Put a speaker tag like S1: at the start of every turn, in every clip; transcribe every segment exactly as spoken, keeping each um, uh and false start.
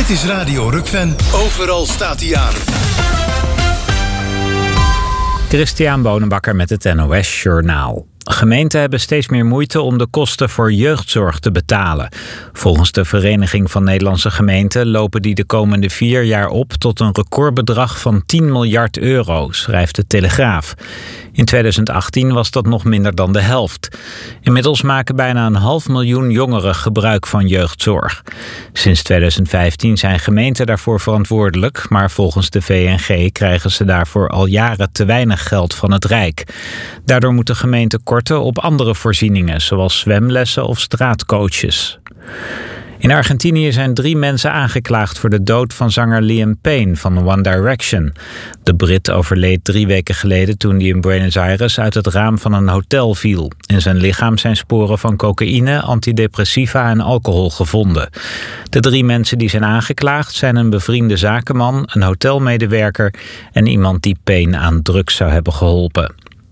S1: Dit is Radio Rukven. Overal staat hij aan.
S2: Christian Bonenbakker met het N O S Journaal. Gemeenten hebben steeds meer moeite om de kosten voor jeugdzorg te betalen. Volgens de Vereniging van Nederlandse Gemeenten lopen die de komende vier jaar op tot een recordbedrag van tien miljard euro, schrijft de Telegraaf. In tweeduizend achttien was dat nog minder dan de helft. Inmiddels maken bijna een half miljoen jongeren gebruik van jeugdzorg. Sinds tweeduizend vijftien zijn gemeenten daarvoor verantwoordelijk, maar volgens de V N G krijgen ze daarvoor al jaren te weinig geld van het Rijk. Daardoor moeten gemeenten korten op andere voorzieningen, zoals zwemlessen of straatcoaches. In Argentinië zijn drie mensen aangeklaagd voor de dood van zanger Liam Payne van One Direction. De Brit overleed drie weken geleden toen hij in Buenos Aires uit het raam van een hotel viel. In zijn lichaam zijn sporen van cocaïne, antidepressiva en alcohol gevonden. De drie mensen die zijn aangeklaagd zijn een bevriende zakenman, een hotelmedewerker en iemand die Payne aan drugs zou hebben geholpen.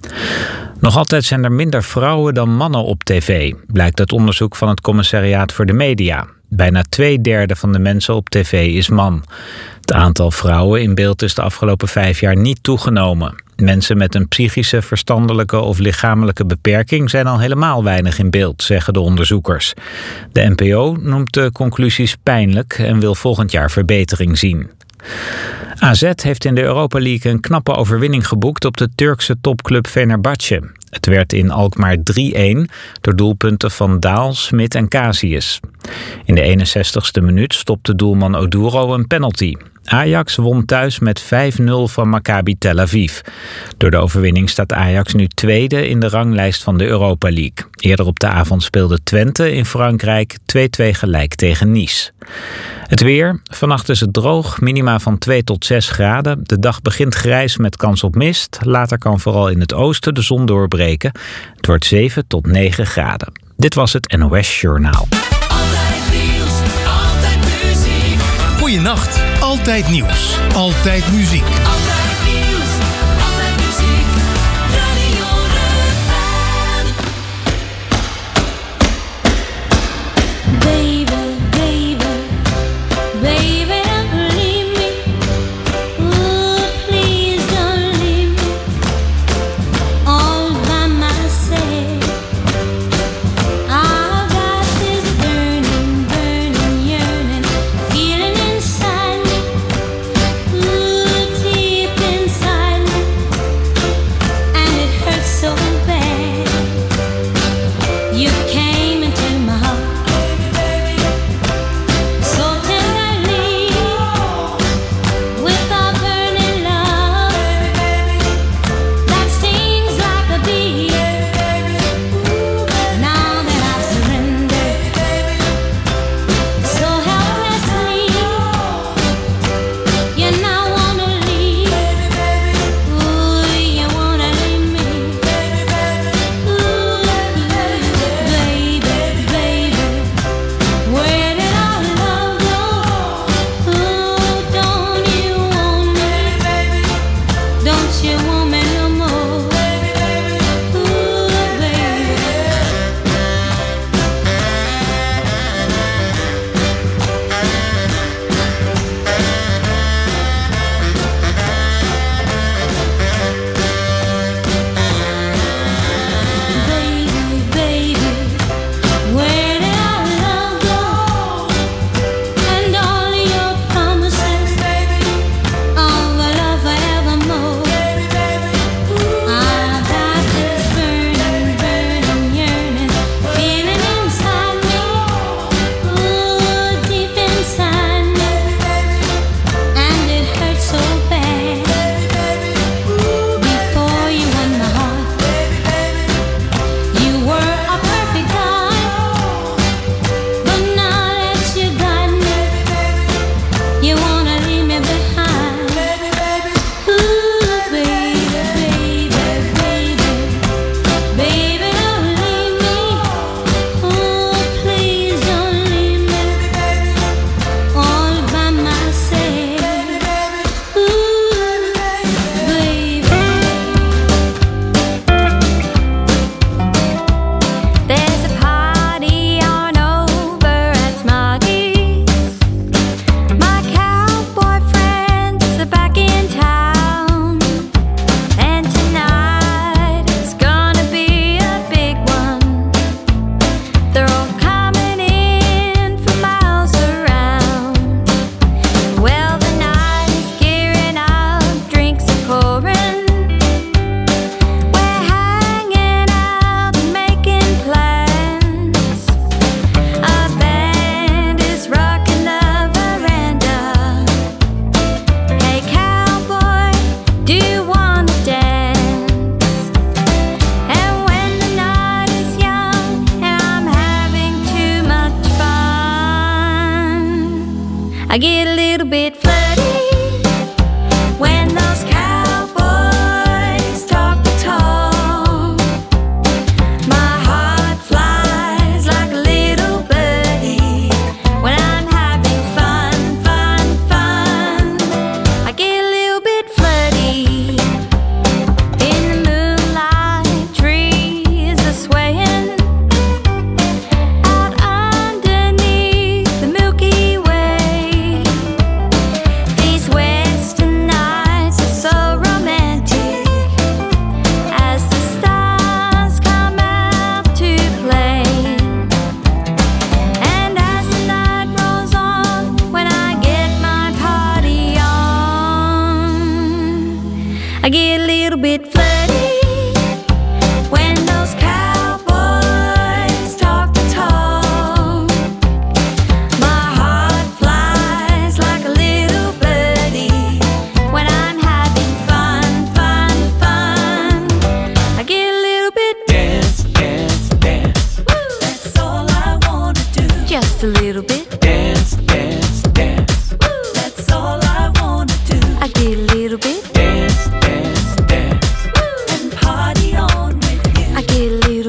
S2: Nog altijd zijn er minder vrouwen dan mannen op tv, blijkt uit onderzoek van het Commissariaat voor de Media. Bijna twee derde van de mensen op tv is man. Het aantal vrouwen in beeld is de afgelopen vijf jaar niet toegenomen. Mensen met een psychische, verstandelijke of lichamelijke beperking zijn al helemaal weinig in beeld, zeggen de onderzoekers. De N P O noemt de conclusies pijnlijk en wil volgend jaar verbetering zien. A Z heeft in de Europa League een knappe overwinning geboekt op de Turkse topclub Fenerbahce. Het werd in Alkmaar drie-een door doelpunten van Daal, Smit en Casius. In de eenenzestigste minuut stopte doelman Oduro een penalty. Ajax won thuis met vijf nul van Maccabi Tel Aviv. Door de overwinning staat Ajax nu tweede in de ranglijst van de Europa League. Eerder op de avond speelde Twente in Frankrijk twee-twee gelijk tegen Nice. Het weer. Vannacht is het droog, minima van twee tot zes graden. De dag begint grijs met kans op mist. Later kan vooral in het oosten de zon doorbreken. Het wordt zeven tot negen graden. Dit was het N O S Journaal.
S1: Altijd nieuws, altijd muziek. Goeienacht. Altijd nieuws. Altijd muziek. Altijd nieuws, altijd muziek. Radio Rukven.
S3: Baby, baby, baby, don't leave me. Ooh, please don't leave me all by myself. I've got this burning, burning yearning feeling inside me. Ooh, deep inside me, and it hurts so bad. You came into my heart so tenderly with a burning love that stings like a bee. Now that I've surrendered so helplessly, you now wanna leave. Ooh, you wanna leave me. Ooh, baby, baby, where did our love go? Ooh, don't you want me? Don't you want me no more? Ooh, baby. Baby, baby, where did our love go? And all your promises of a love forevermore. Ooh, I get a little bit flirty when those cowboys talk the talk. My heart flies like a little birdie when I'm having fun, fun, fun. I get a little bit flirty in the moonlight, trees are swaying out underneath the Milky Way. These western nights are so romantic as the stars come out to play. And as the night rolls on, when I get my party on, I get a little bit flirty when those cowboys talk the talk. My heart flies like a little birdie when I'm having fun, fun, fun. I get a little bit
S4: Dance, dance, dance.
S3: woo. That's all I wanna do. Just a little bit
S4: Dance, dance, dance.
S3: woo. That's all I wanna do. I get a little bit
S4: Dance, dance, dance.
S3: woo. And party on with you. I get a little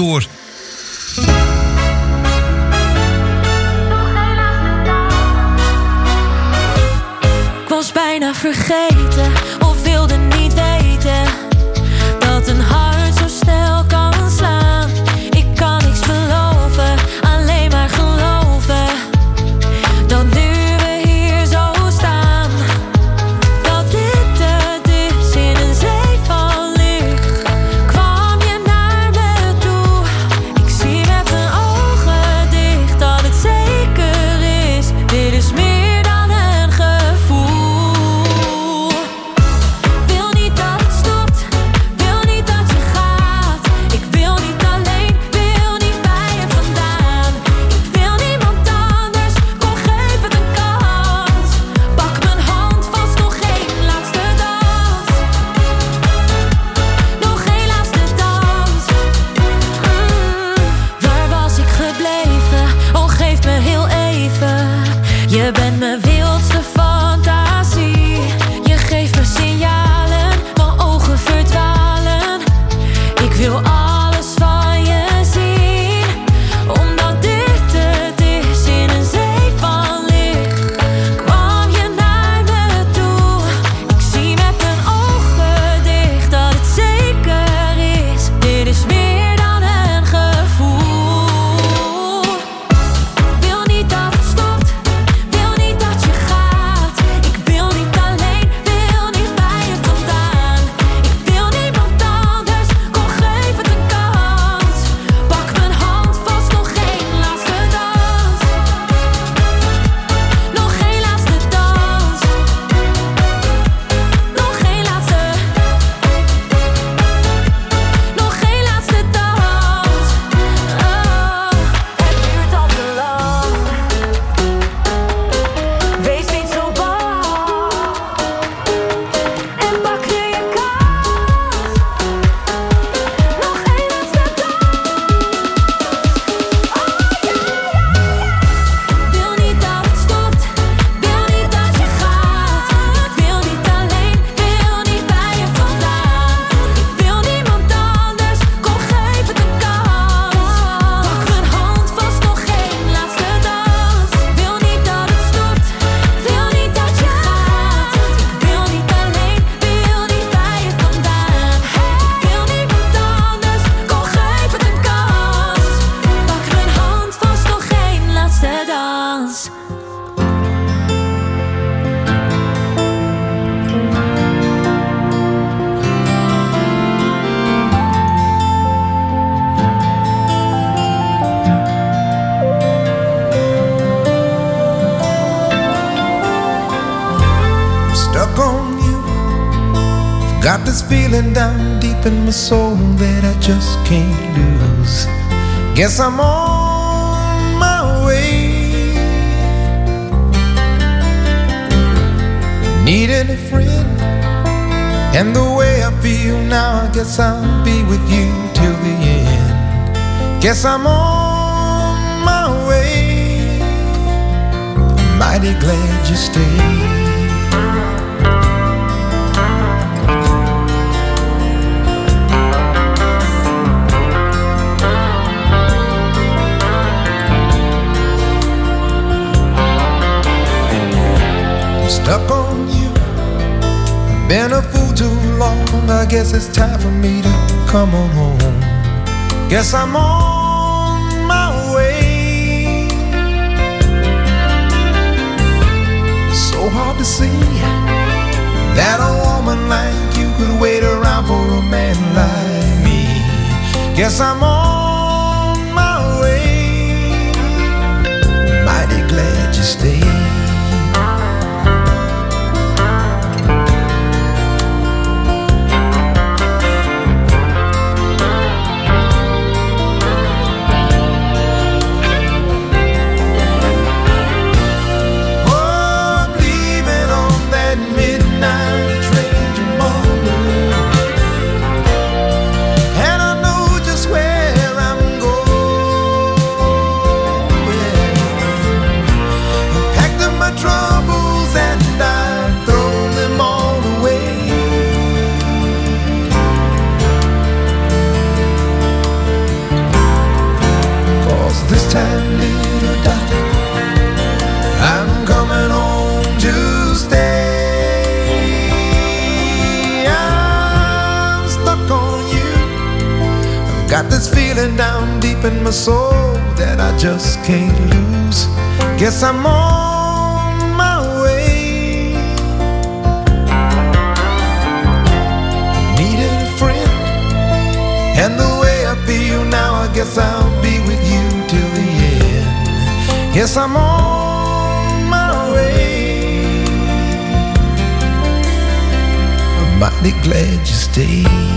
S1: door.
S3: Ik was bijna vergeten of wilde niet weten dat een hart zo snel kan slaan. Ik kan niks beloven, alleen maar geloven dat nu we hier zo staan. Dat dit het is in een zee van licht. Kwam je naar me toe? Ik zie met mijn ogen dicht dat het zeker is. Dit is meer dan een gevoel. Wil niet dat het stopt, wil niet dat je gaat. Ik wil niet alleen, wil niet bij je vandaan. Ik wil niemand anders, kom geef het een kans. Pak mijn hand vast, nog één laatste dans. Nog één laatste dans. Mm, waar was ik gebleven? Oh, geef me heel even. Je bent mijn wildste fantasie. Je geeft me signalen, mijn ogen verdwalen. Ik wil alles van je zien, omdat dit het is in een zee van licht. Kwam je naar me toe? Ik zie met mijn ogen dicht dat het zeker is. Dit is meer dan een gevoel. Wil niet dat het stopt, wil niet dat je gaat. Ik wil niet alleen, wil niet bij je vandaan. Ik wil niemand anders, kom geef het een kans. Pak mijn hand vast, nog één laatste dans. Nog één laatste dans. Nog één laatste. Nog één laatste dans. Oh, het duurt al te lang. Wees niet zo bang en pak nu je kans. Nog één laatste dans. Wil niet dat het stopt, wil niet dat je gaat. Ik wil niet alleen, wil niet bij je vandaan. Ik wil niemand anders, kom geef het een kans. Pak mijn hand vast, nog één laatste dans. Wil niet dat het stopt, wil niet dat je gaat. Ik wil niet alleen, wil niet bij je vandaan. Ik wil niemand anders, kom geef het een kans. Pak mijn hand vast, nog één laatste dans.
S5: I'm stuck on you. Got this feeling down deep in my soul that I just can't lose. Guess I'm on my way. Needing a friend, and the way I feel now, I guess I'll be with you till the end. Guess I'm on my way. Mighty glad you stayed. I'm stuck on you. I've been a fool too long. I guess it's time for me to come on home. Guess I'm on my way. So hard to see that a woman like you could wait around for a man like me. Guess I'm on my way. Mighty glad you stayed. Where deep in my soul that I just can't lose. Guess I'm on my way. Needed a friend, and the way I feel now, I guess I'll be with you till the end. Guess I'm on my way. I'm mighty glad you stayed.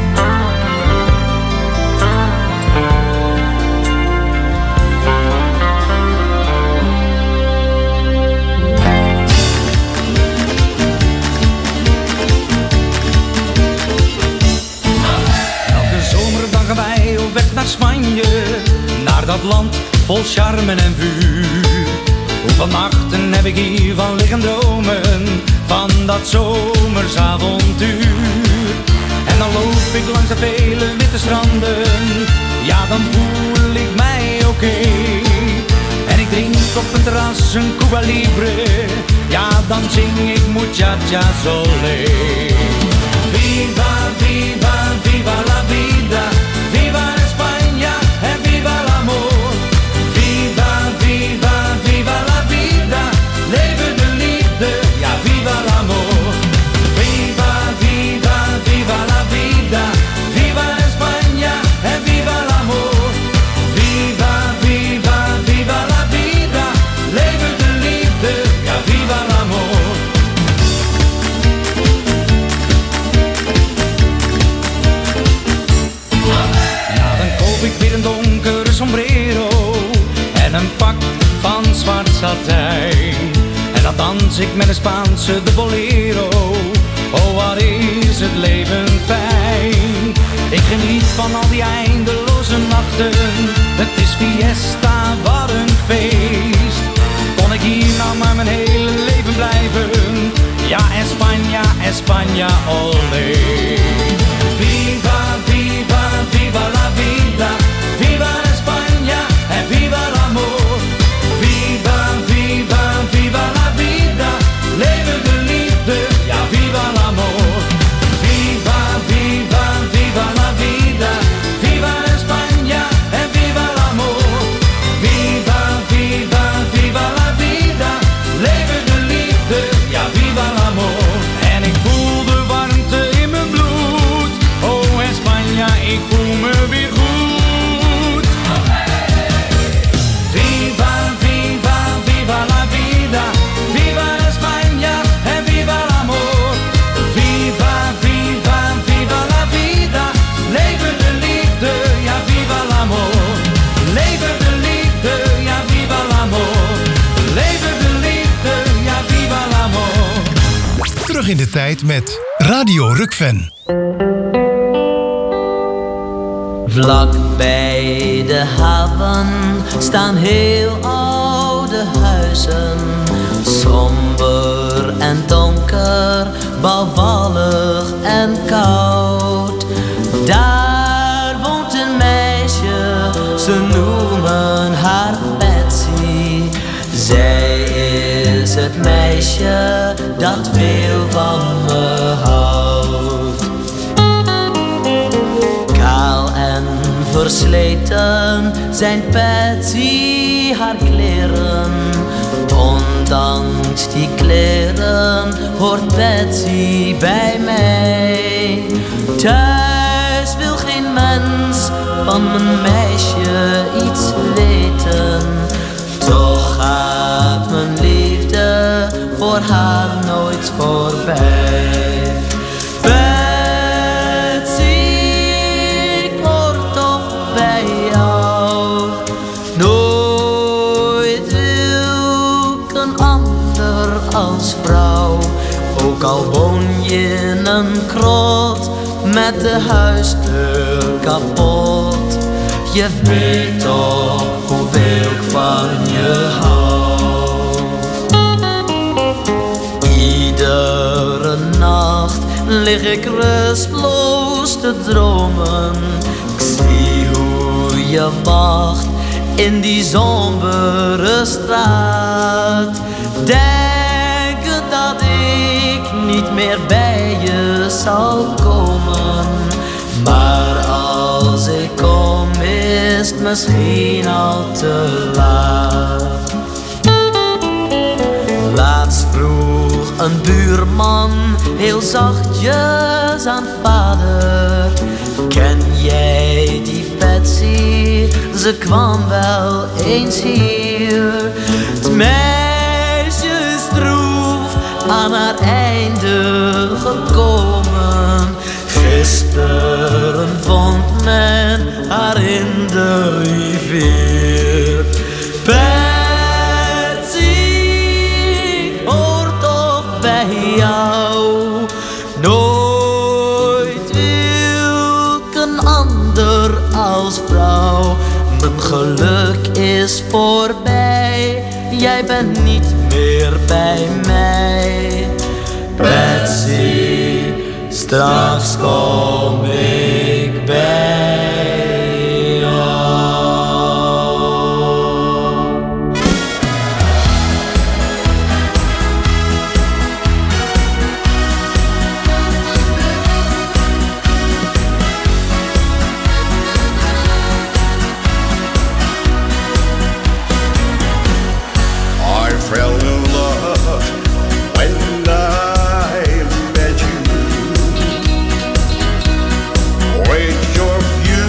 S6: Naar Spanje, naar dat land vol charme en vuur. Hoeveel nachten heb ik hiervan liggen dromen, van dat zomersavontuur. En dan loop ik langs de vele witte stranden, ja dan voel ik mij oké. Okay. En ik drink op een terras een Cuba Libre, ja dan zing ik muchacha sole. Viva, viva, viva la vida, viva España en viva el amor. Viva, viva, viva la vida, leven de liefde, ja viva el amor. Viva, viva, viva la vida, viva España en viva el amor. Viva, viva, viva la vida, leven de liefde, ja viva el amor. Ik weer een donkere sombrero en een pak van zwart satijn. En dan dans ik met een Spaanse de bolero. Oh, wat is het leven fijn. Ik geniet van al die eindeloze nachten. Het is fiesta, wat een feest. Kon ik hier nou maar mijn hele leven blijven. Ja, España, España, olé. Viva, viva, viva la vida. Viva España en viva el amor. Viva, viva, viva la vida. Leven de liefde, ja viva el amor. Viva, viva, viva la vida. Viva España en viva el amor. Viva, viva, viva la vida. Leven de liefde, ja viva el amor. En ik voel de warmte in mijn bloed. Oh España, ik voel me weer goed. Viva, viva, viva la vida. Viva España en viva el amor. Viva, viva, viva la vida. Leven de liefde, ja viva el amor. Leven de liefde, ja viva el amor. Leven de liefde, ja viva el amor.
S1: Terug in de tijd met Radio Rukven.
S7: Vlak bij de haven staan heel oude huizen. Somber en donker, bouwvallig en koud. Daar woont een meisje, ze noemen haar Betsy. Zij is het meisje dat veel van me houdt. Kaal en versleten zijn Betsy haar kleren. Ondanks die kleren hoort Betsy bij mij. Thuis wil geen mens van mijn meisje iets weten. Toch gaat mijn liefde voor haar nooit voorbij. Betsy, ik hoor toch bij jou. Nooit wil ik een ander als vrouw. Ook al woon je in een krot met de huisdeur kapot. Je weet toch hoeveel ik van je hou. Iedere nacht lig ik rustloos te dromen. Ik zie hoe je wacht in die sombere straat. Denken dat ik niet meer bij je zal komen. Maar als ik kom is is het misschien al te laat. Laatst vroeg een buurman heel zachtjes aan vader: ken jij die Betsy? Ze kwam wel eens hier. Het meisje is droef aan haar einde gekomen. Gisteren vond men haar in de rivier. Bij jou nooit wil een ander als vrouw. Mijn geluk is voorbij, jij bent niet meer bij mij. Betsy, straks kom ik bij jou.
S8: With your beauty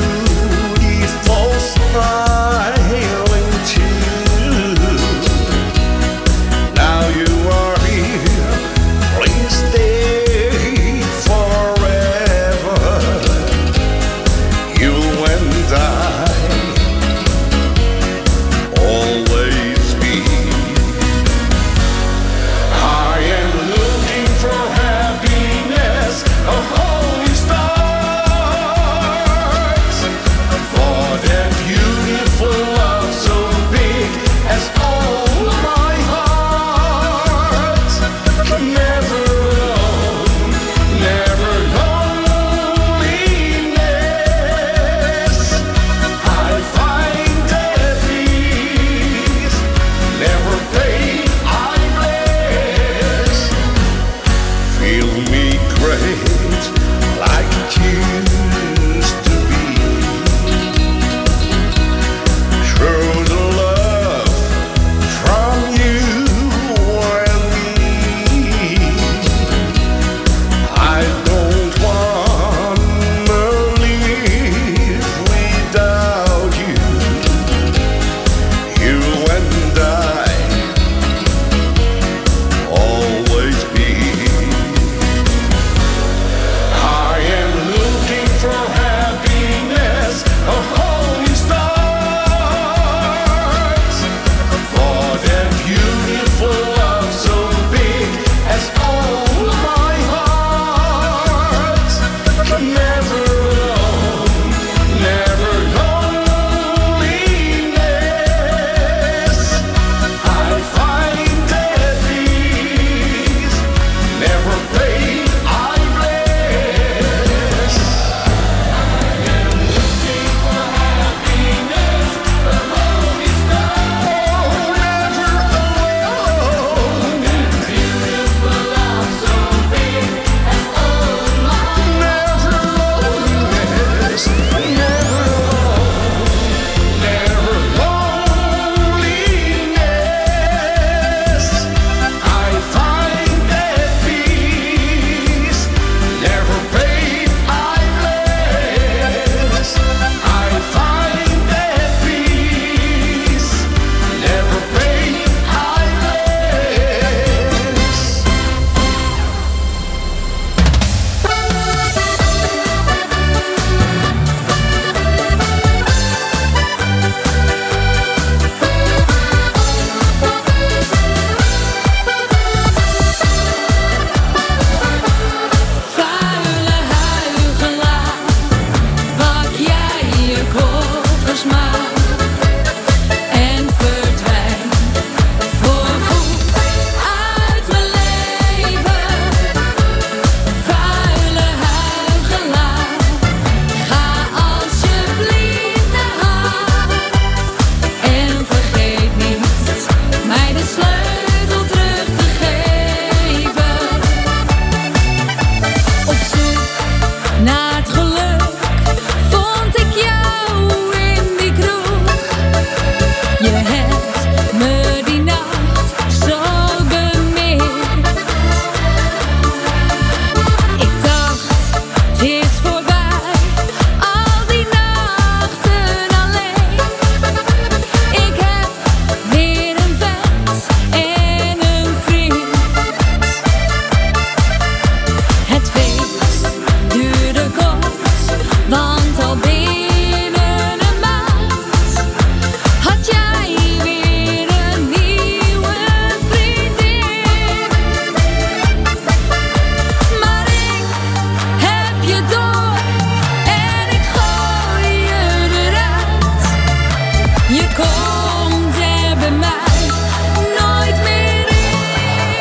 S3: Je komt er bij mij nooit meer in.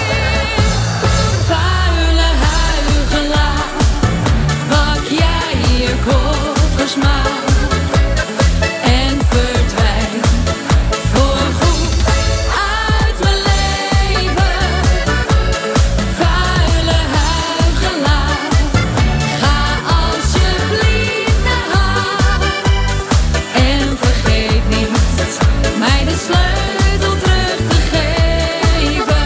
S3: Vuile huigelaar, pak jij je koffers maar en verdwijn voorgoed uit mijn leven. Vuile huigelaar, ga alsjeblieft naar haar en vergeet niet mij de sleutel terug te geven.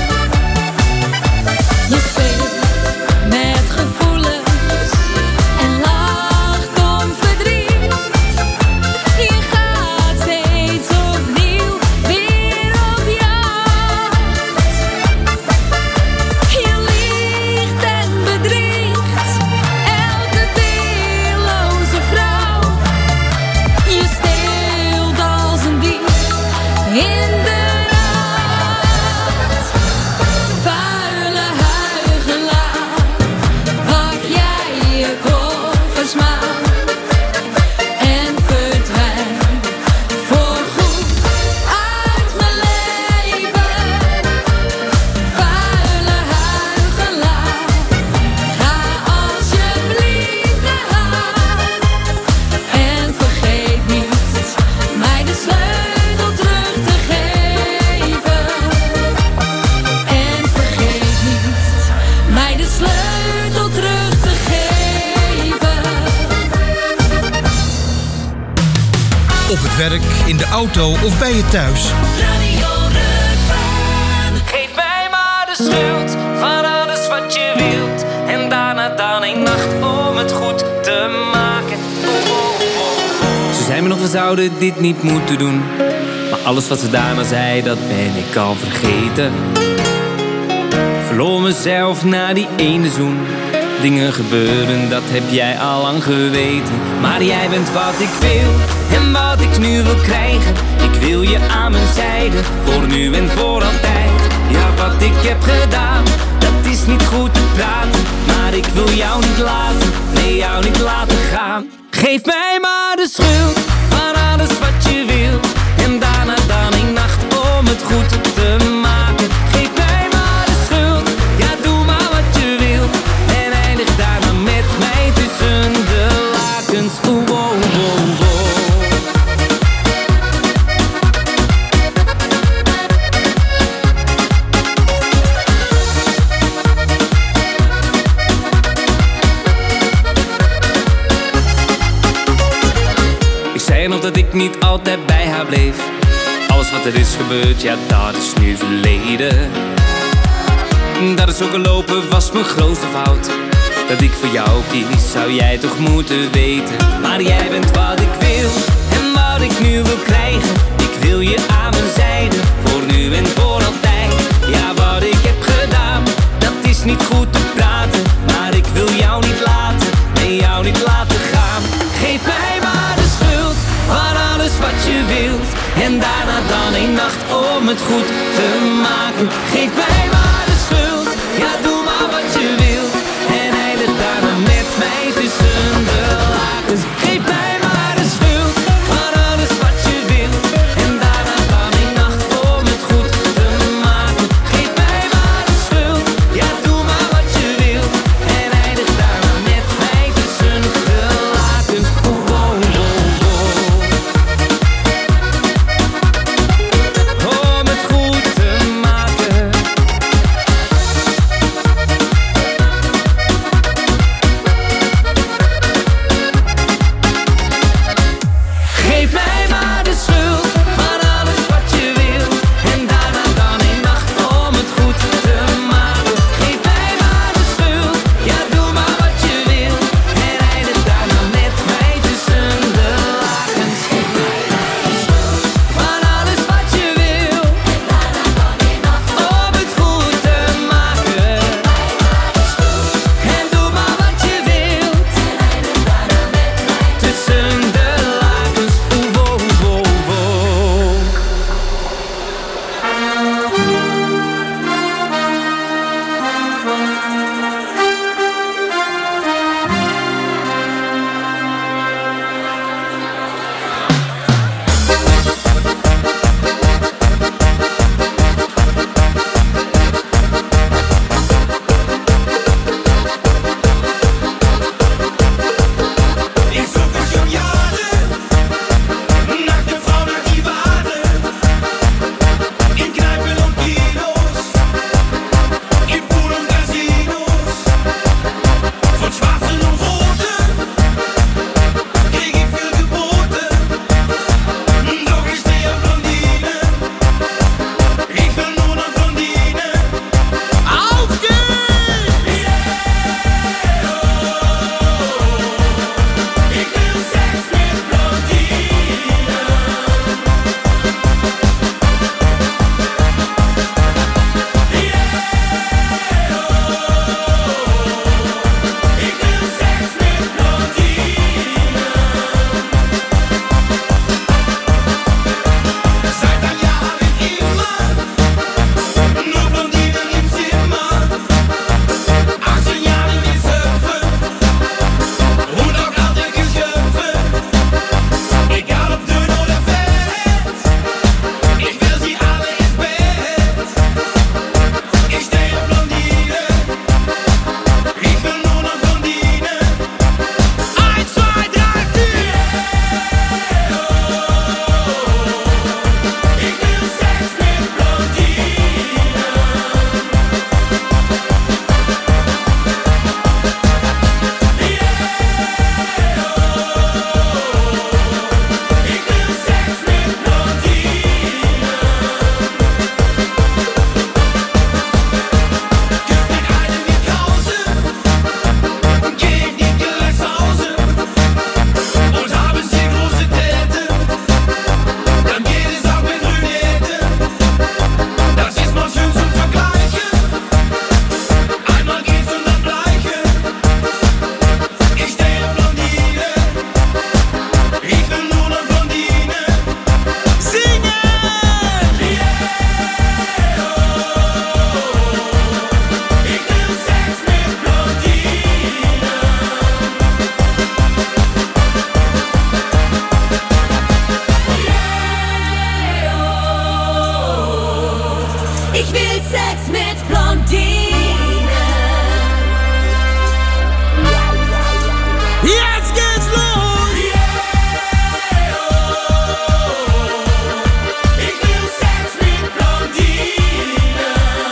S3: Je speelt met gevoelens en lacht om verdriet. Je gaat steeds opnieuw weer op jacht. Je liegt en bedriegt elke weerloze vrouw. Je steelt als een dief in de nacht. Vuile huigelaar, pak jij je koffers maar en verdwijn voorgoed uit mijn leven. Vuile huigelaar, ga alsjeblieft naar haar en vergeet niet mij de sleutel terug te geven. En vergeet niet mij de sleutel terug te geven.
S1: Op het werk, in de auto of bij je thuis.
S3: Radio Rukven.
S6: Geef mij maar de schuld van alles wat je wilt. En daarna dan een nacht om het goed te maken. Oh, oh, oh. Ze zei me nog, we zouden dit niet moeten doen. Maar alles wat ze daarna zei, dat ben ik al vergeten. Verloor mezelf na die ene zoen. Dingen gebeuren, dat heb jij al lang geweten. Maar jij bent wat ik wil en wat ik nu wil krijgen. Ik wil je aan mijn zijde, voor nu en voor altijd. Ja, wat ik heb gedaan, dat is niet goed te praten. Maar ik wil jou niet laten, nee, jou niet laten gaan. Geef mij maar de schuld van alles wat je wilt. En daarna dan een nacht om het goed te maken. Geef mij maar de schuld, ja, doe maar wat je wilt. En eindig daarna met mij tussen de lakens. Oeh, oh, oh, oh. Ik zei nog dat ik niet altijd bij haar bleef. Alles wat er is gebeurd, ja, dat is nu verleden. Dat het zo gelopen was mijn grootste fout. Dat ik voor jou kies, zou jij toch moeten weten. Maar jij bent wat ik wil en wat ik nu wil krijgen. Ik wil je aan mijn zijde, voor nu en voor altijd. Ja, wat ik heb gedaan, dat is niet goed te praten. Maar ik wil jou niet laten, nee, jou niet laten gaan. Geef mij maar de schuld van alles wat je wilt. En daarna dan een nacht om het goed te maken. Geef mij maar de schuld, ja, doe maar wat je wilt. En eindig daarna met mij tussen de lakens. Geef mij maar de schuld van alles wat je wilt. En daarna dan een nacht om het goed te maken. Geef mij maar de schuld, ja, doe maar wat je wilt. En eindig daarna met mij tussen de lakens. Oh, oh, oh, oh. Om het goed te maken.
S3: seks met Blondine.
S1: Jetzt geht's los!
S3: Yeah, oh, ich will Sex mit Blondine.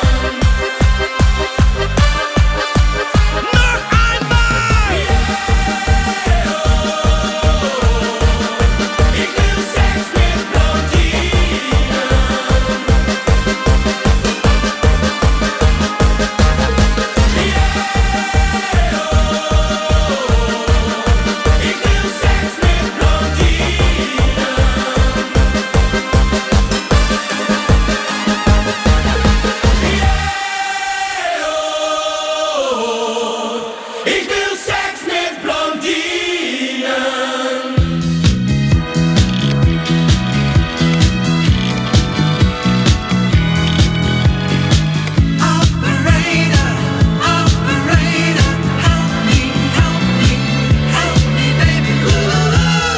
S1: Noch einmal!
S3: Yeah, oh, ich will Sex mit Blondine. Ik wil seks met blondine.
S7: Operator, operator, help me, help me, help me, baby. Ooh,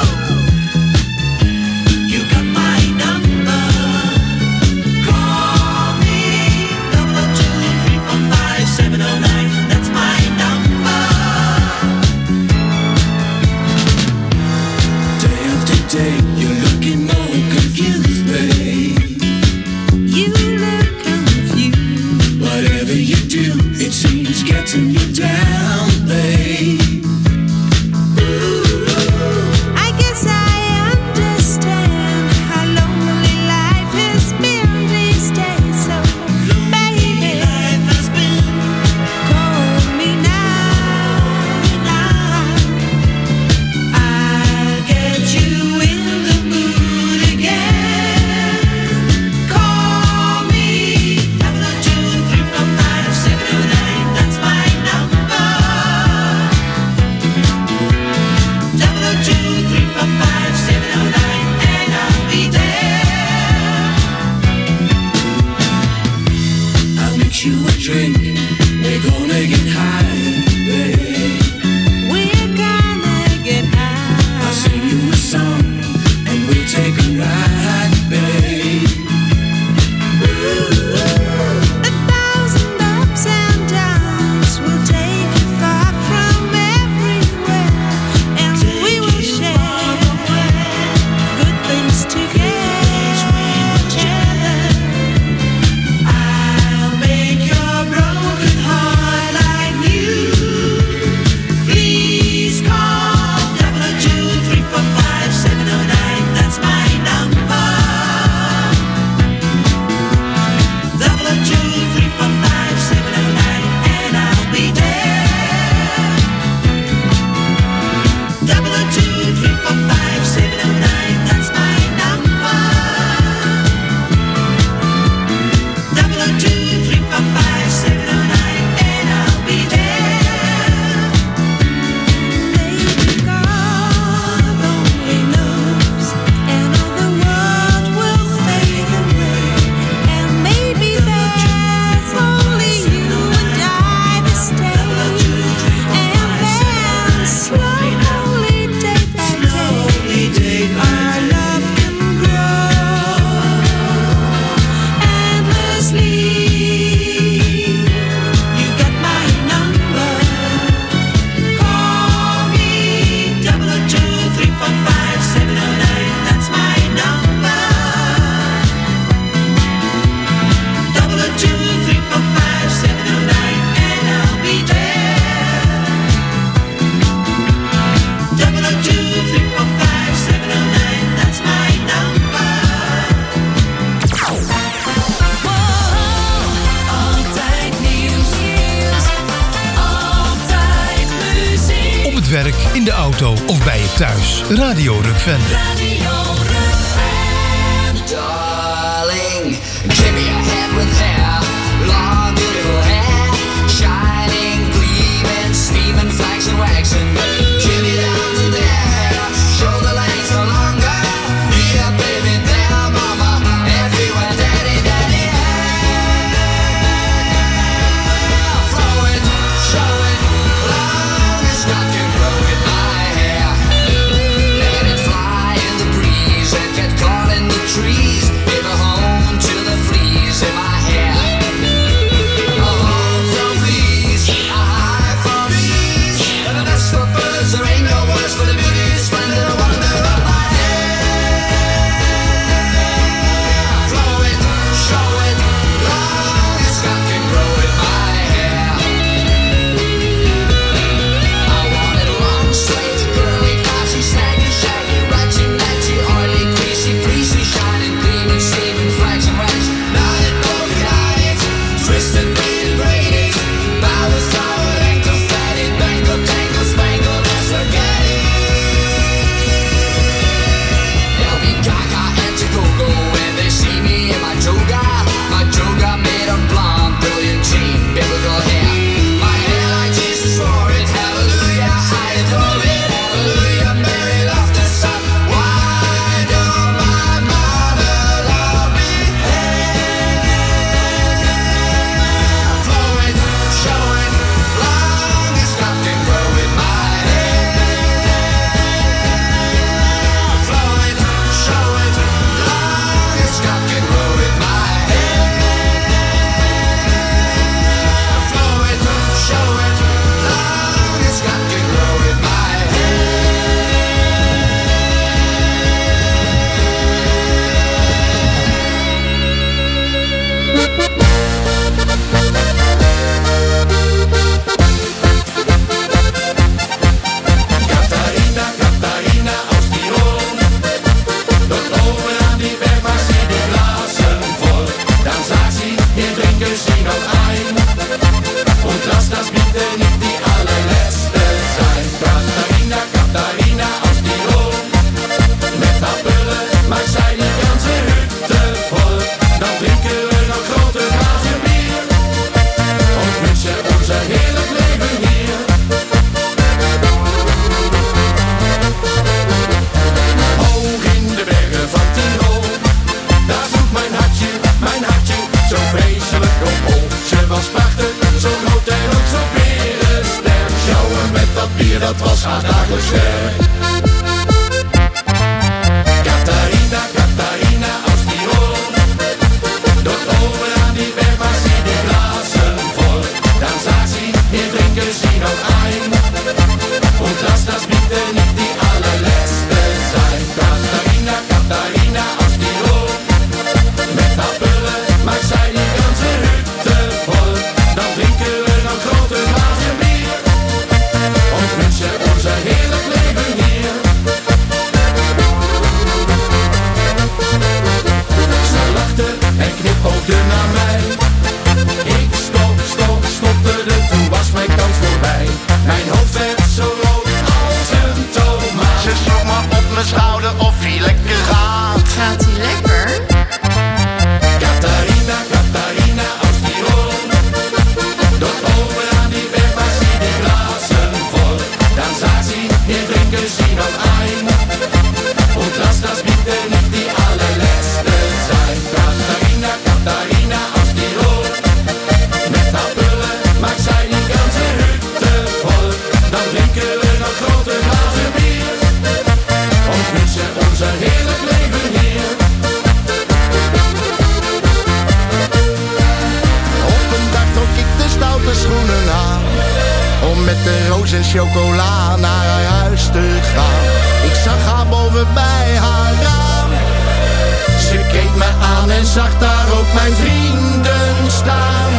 S7: you got my number. Call me, double two three four five seven oh nine. That's my number. Day after day, you're looking more confused, babe. You look confused. Whatever you do, it seems getting you down, babe. I guess I understand how lonely life has been these days. So, baby, life has been. Call me now, now. I'll get you in the mood again. Call me, double two three four five seven oh nine. That's my number. Double two three four five seven oh nine, and I'll be there. I'll mix you a drink. We're gonna get high, babe. We're gonna get high. I'll sing you a song, and we'll take a ride, babe. A thousand ups and downs will take you far from everywhere, and we will share good things together. I'll make your broken heart like new. Please call double two three four five seven oh nine. That's my number. Double two three four five seven oh nine, and I'll be there. Double two three four five seven oh nine. That's my number. Double two three four five seven oh nine, and I'll be there. Baby, God only knows, and all the world will fade away, and maybe there's only you and I this day, and then slowly, day by day, our love can grow endlessly. You got my number. Call me, double two three four five seven oh nine. That's my number. Double two three four five seven oh nine, and I'll be there. Double two three four five seven oh nine. That's my number.
S3: Altijd nieuws, altijd muziek.
S1: Op het werk, in de auto of bij je thuis. Radio Rukvende.
S3: Radio Rukven.
S7: Darling, give me a hand with hair, long beautiful hair, shining, gleaming, steaming, flags and waxing. Give me down to there, shoulder length or longer. Yeah, baby, there, mama, everywhere, daddy, daddy, yeah. Throw it, show it, long as not to grow in my hair. Let it fly in the breeze.
S5: haar dagelijks werk. Katharina, Katharina aus Tirol. Dort oben an die Berg macht sie die Blasen voll. Dann sagt sie, wir trinken sie noch ein. Und lass das bitte nicht die allerletzte sein. Katharina, Katharina aus Tirol. Met haar pullen maakt zij die ganze Hütte voll. Dan drinken we nog grote glazen bier. Und wünschen ons een heerlijk leven hier. Ze lachte en knipoogde naar mij. Ik stop, stop, stotterde, toen was mijn kans voorbij. Mijn hoofd werd zo rood als een tomaat.
S8: Ze sloeg me op mijn schouder of hij lekker gaat.
S9: Gaat ie lekker?
S5: Katharina, Katharina aus Tirol. Dort oben an die Berg macht sie die Blasen voll. Dann sagt sie, wir trinken sie noch ein. Und lass das bitte nicht die allerletzte sein. Katharina, Katharina aus Tirol. Met haar pullen maakt zij die ganze Hütte voll. Dan drinken we nog grote glazen bier. Und wünschen ons een heerlijk leven hier.
S8: Op een dag trok ik de stoute schoenen aan, om met de roos en chocola naar haar huis te gaan. Ik zag haar boven bij haar raam. Ze keek me aan en zag daar ook mijn vrienden staan.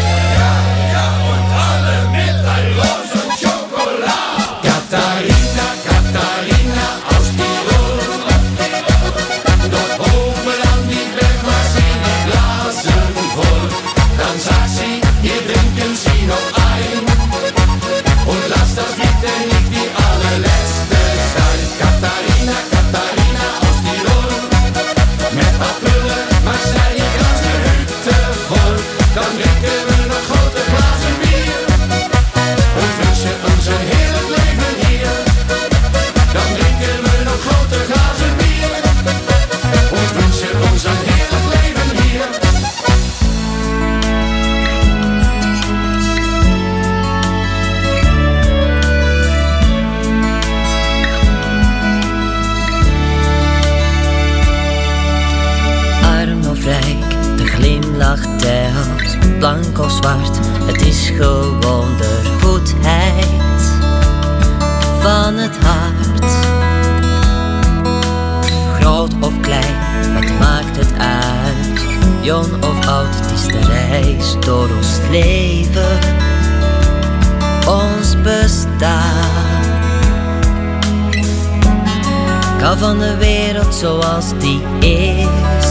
S5: Katharina, Katharina aus Tirol. Dort oben an die Berg macht sie die Blasen voll. Dann sagt sie, wir trinken sie noch ein. Und lass das bitte nicht die allerletzte sein. Katharina, Katharina aus Tirol. Met haar pullen maakt zij die ganze Hütte voll. Dan drinken we nog grote glazen bier. Und wünschen ons een heerlijk leven hier. Dan drinken we nog grote glazen bier. Und wünschen ons een heerlijk leven hier.
S7: Arm of rijk, de glimlach telt, blank of zwart, het is gewoon de goedheid van het hart. Groot of klein, wat maakt het uit? Jong of oud, het is de reis door ons leven, ons bestaan. Ik hou van de wereld zoals die is.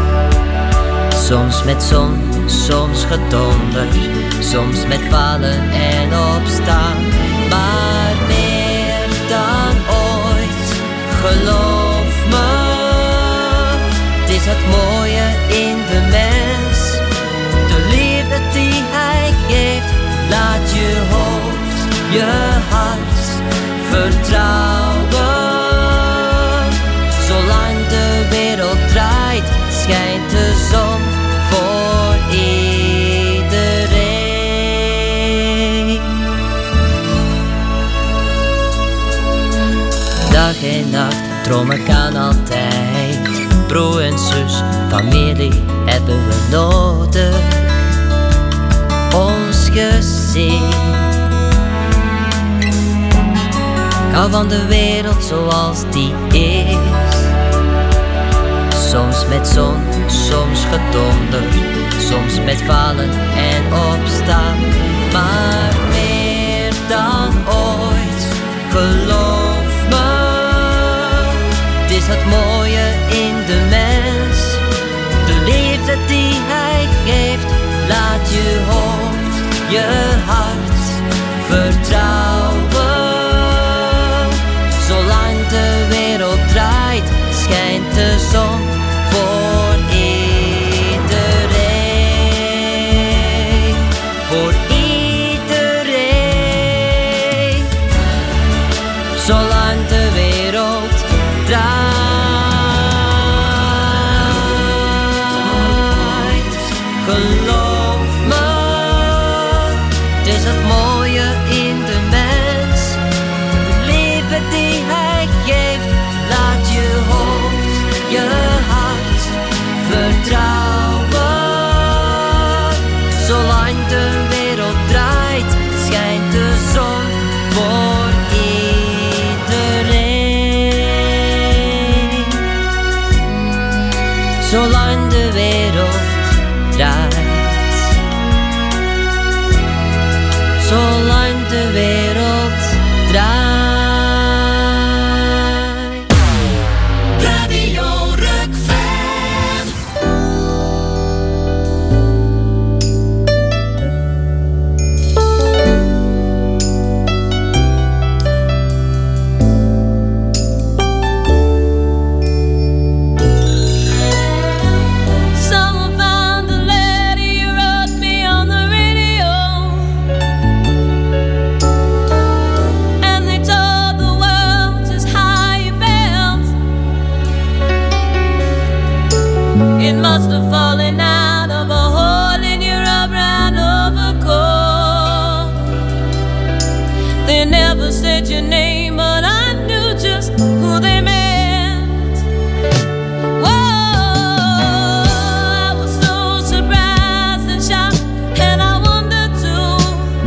S7: Soms met zon, soms gedonder, soms met vallen en opstaan. Maar meer dan ooit, geloof me, het is het mooie in de mens. De liefde die hij geeft, laat je hoofd, je hart vertrouwen. Zolang de wereld draait, schijnt de zon voor iedereen. Dag en nacht, dromen kan altijd. Broer en zus, familie hebben we nodig. Ons gezin. Ik hou van de wereld zoals die is. Soms met zon, soms gedonder, soms met vallen en opstaan. Maar meer dan ooit, geloof me, het is het mooie in de mens. De liefde die hij geeft, laat je hoofd, je hart vertrouwen. Zolang de wereld draait, schijnt de zon voor iedereen. Voor iedereen. Zolang de wereld draait. Geloof me, het is het mooie in de mens. De zolang de wereld draait. Zolang de wereld draait.
S9: Radio Rock-fan.
S7: Someone found the letter you wrote me on the radio, and they told the world just how you felt. It must have fallen out of a hole in your brown overcoat. They never said your name, but I knew just who they meant. Whoa, I was so surprised and shocked, and I wondered too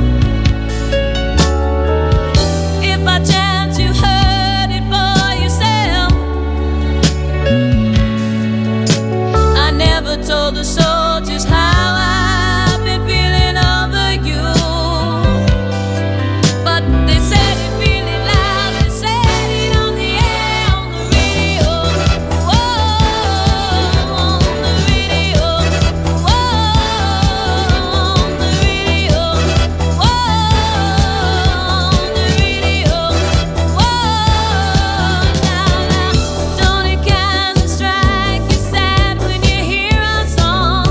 S7: if by chance you heard it for yourself. I never told the soldiers how I've been feeling over you, but they said it really loud. They said it on the air, on the radio. Whoa, on the radio. Whoa, on the radio. Whoa, on the radio. Whoa, now, now, don't it kinda strike you sad when you hear our song?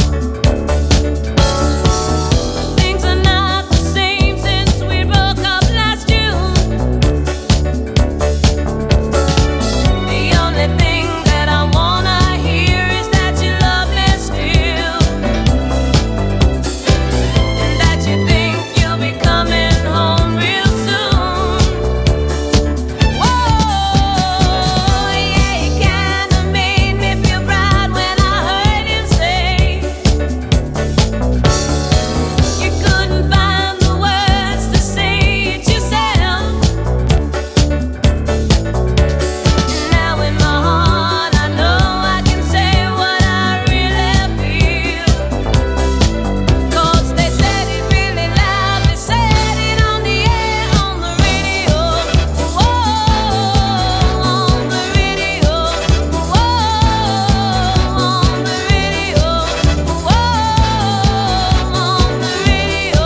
S7: Things are not the same since we broke up last June. The only thing that I wanna hear is that you love me still, and that you think you'll be coming home real soon. Whoa, yeah, you kinda made me feel proud when I heard you say you couldn't find the words to say it yourself. Now in my heart I know I can say what I really feel, 'cause they said it really loud. They said it on the air, on the radio. Whoa, on the radio. Whoa, on the radio. Whoa, on the radio.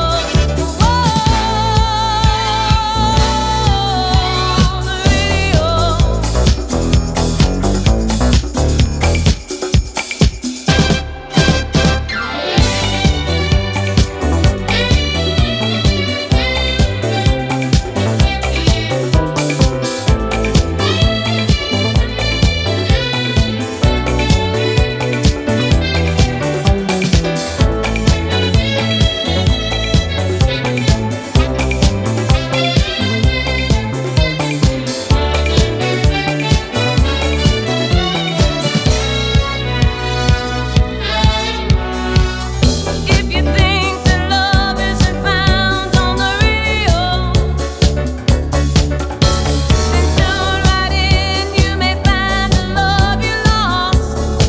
S7: If you think that love isn't found on the radio, then tune right in. You may find the love you lost.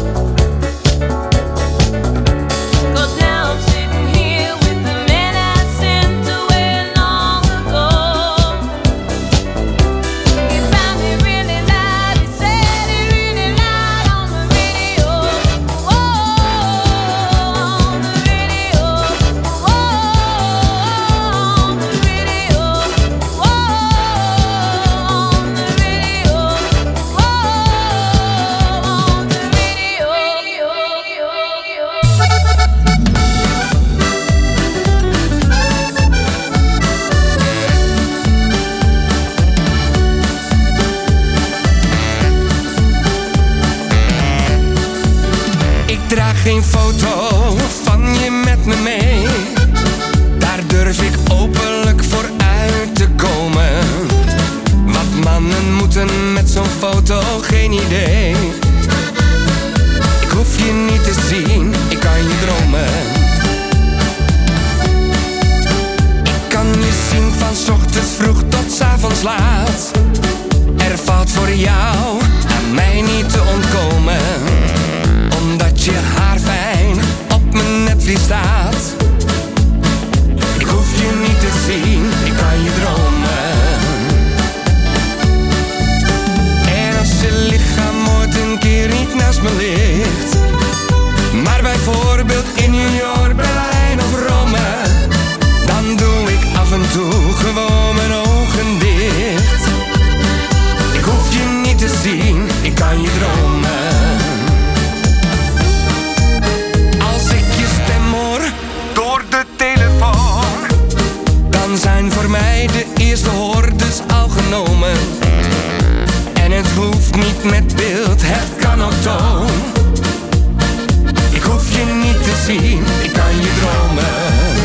S7: 'Cause now I'm sitting here with the man I sent away long ago. He found me really loud. He said it really loud on the radio. Whoa, on the radio. Whoa, on the radio. Whoa, on the radio. Whoa, on the
S10: Ik draag geen foto van je met me mee. Daar durf ik openlijk voor uit te komen. Wat mannen moeten met zo'n foto, geen idee. Ik hoef je niet te zien, ik kan je dromen. Ik kan je zien van 's ochtends vroeg tot 's avonds laat. Er valt voor jou aan mij niet te ontkomen. me ligt. Maar bijvoorbeeld in New York, Berlijn of Rome, dan doe ik af en toe gewoon mijn ogen dicht. Ik hoef je niet te zien, ik kan je dromen. Als ik je stem hoor door de telefoon, dan zijn voor mij de eerste hordes al genomen. En het hoeft niet met beeld, het kan ook toon. Ik hoef je niet te zien, ik kan je dromen.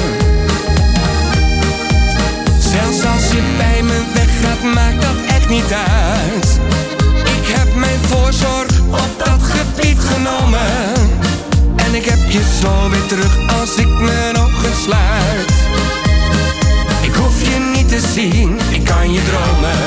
S10: Zelfs als je bij me weggaat, maakt dat echt niet uit. Ik heb mijn voorzorg op dat gebied genomen. En ik heb je zo weer terug als ik mijn ogen sluit. Ik hoef je niet te zien, ik kan je dromen.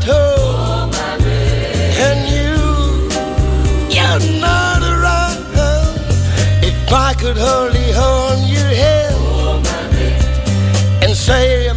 S11: at home, and you, you're not around. If I could only hold your hand and say